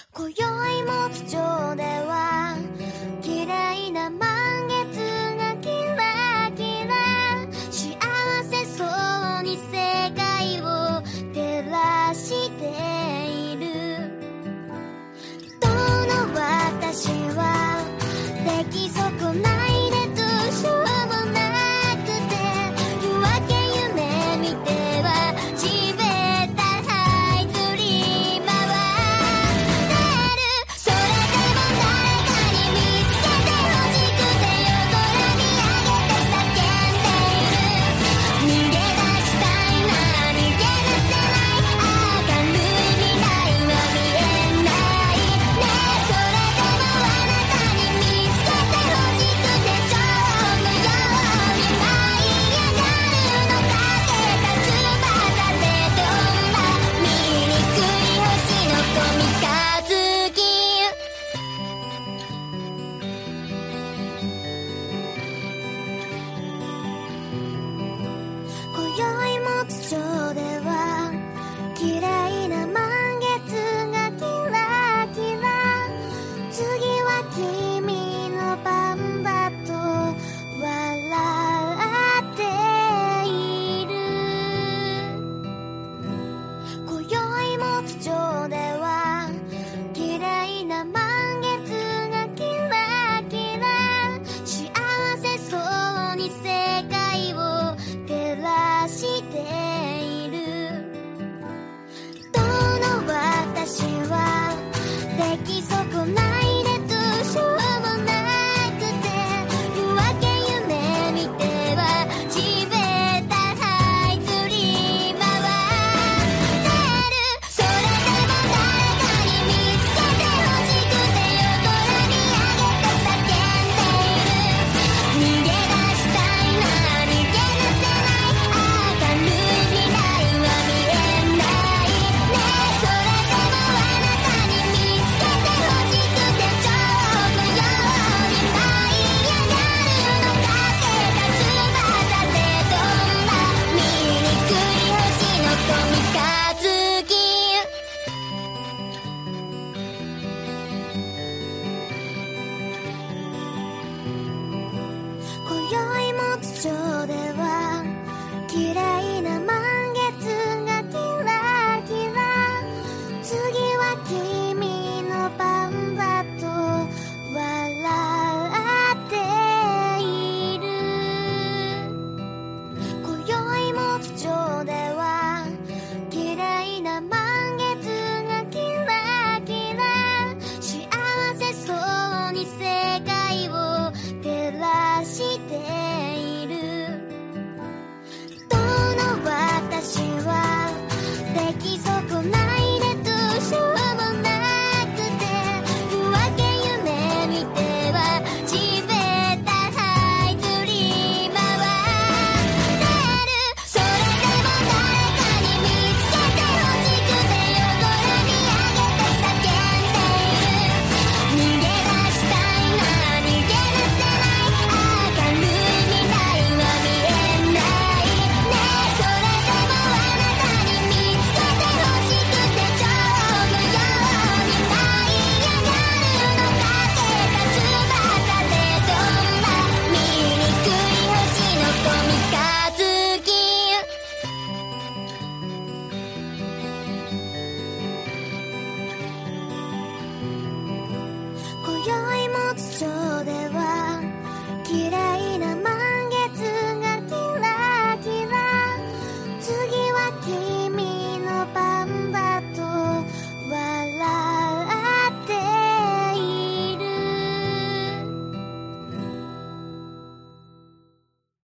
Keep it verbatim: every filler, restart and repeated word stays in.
今宵も津町では綺麗な満月がキラキラ幸せそうに世界を照らしている。どの私は出来損ないでどうしようもなくて、夜明け夢見ては地べた這いずり回ってる。それでも誰かに見つけてほしくて夜空見上げて叫んでいる。逃げ出したいな逃げ出せない明るい未来は見えないね。それでもあなたに見つけてほしくて蝶のように舞い上がるの。かけた翼でどんな醜い星の子三日月。今宵も津町では綺麗な満月がキラキラ次は君の番だと笑っている。今宵も津町では綺麗な満月がキラキラ幸せそうに世界を照らしている。どの私は出来損ないでどうしようもなくて、夜明け夢見ては地べた這いずり回ってる。それでも誰かに見つけてほしくて夜空見上げて叫んでいる。逃げ出したいな逃げ出せない明るい未来は見えないね。それでもあなたに見つけてほしくて蝶のように舞い上がるの。かけた翼でどんな醜い星の子三日月。今宵も津町では綺麗